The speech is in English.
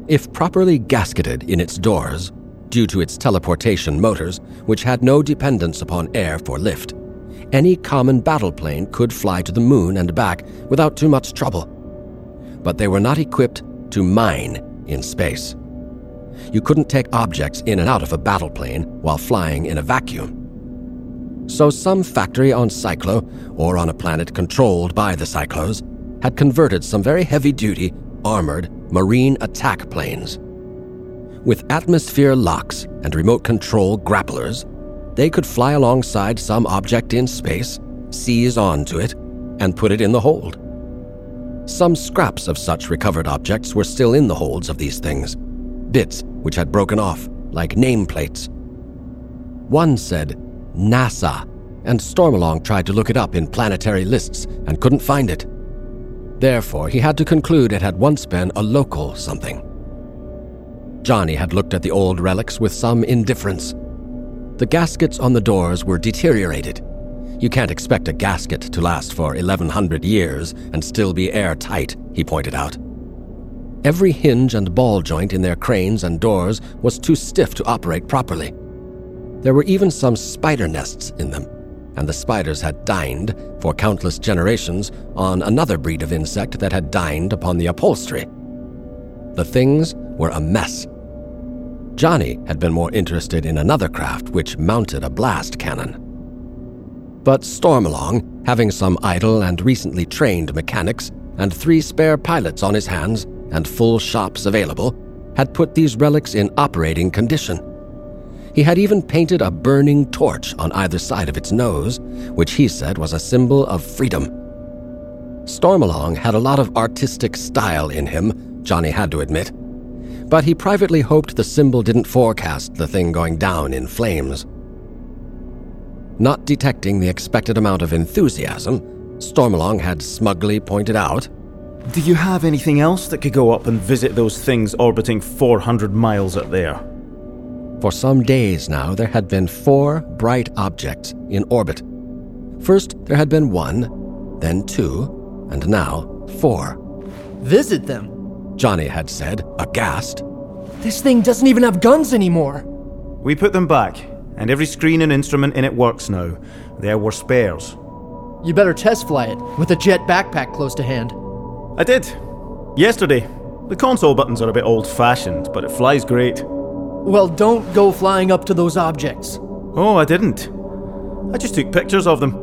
If properly gasketed in its doors, due to its teleportation motors, which had no dependence upon air for lift, any common battle plane could fly to the moon and back without too much trouble. But they were not equipped to mine in space. You couldn't take objects in and out of a battle plane while flying in a vacuum. So some factory on Cyclo, or on a planet controlled by the Cyclos, had converted some very heavy-duty, armored, marine attack planes. With atmosphere locks and remote control grapplers, they could fly alongside some object in space, seize onto it, and put it in the hold. Some scraps of such recovered objects were still in the holds of these things, bits which had broken off, like nameplates. One said NASA, and Stormalong tried to look it up in planetary lists and couldn't find it. Therefore, he had to conclude it had once been a local something. Johnny had looked at the old relics with some indifference. The gaskets on the doors were deteriorated. You can't expect a gasket to last for 1,100 years and still be airtight, he pointed out. Every hinge and ball joint in their cranes and doors was too stiff to operate properly. There were even some spider nests in them, and the spiders had dined, for countless generations, on another breed of insect that had dined upon the upholstery. The things were a mess. Johnny had been more interested in another craft which mounted a blast cannon. But Stormalong, having some idle and recently trained mechanics and 3 spare pilots on his hands and full shops available, had put these relics in operating condition. He had even painted a burning torch on either side of its nose, which he said was a symbol of freedom. Stormalong had a lot of artistic style in him, Johnny had to admit, but he privately hoped the symbol didn't forecast the thing going down in flames. Not detecting the expected amount of enthusiasm, Stormalong had smugly pointed out, "Do you have anything else that could go up and visit those things orbiting 400 miles out there?" For some days now, there had been 4 bright objects in orbit. First, there had been 1, then 2, and now 4. Visit them? Johnny had said, aghast. This thing doesn't even have guns anymore. We put them back, and every screen and instrument in it works now. There were spares. You better test fly it, with a jet backpack close to hand. I did. Yesterday. The console buttons are a bit old-fashioned, but it flies great. Well, don't go flying up to those objects. Oh, I didn't. I just took pictures of them.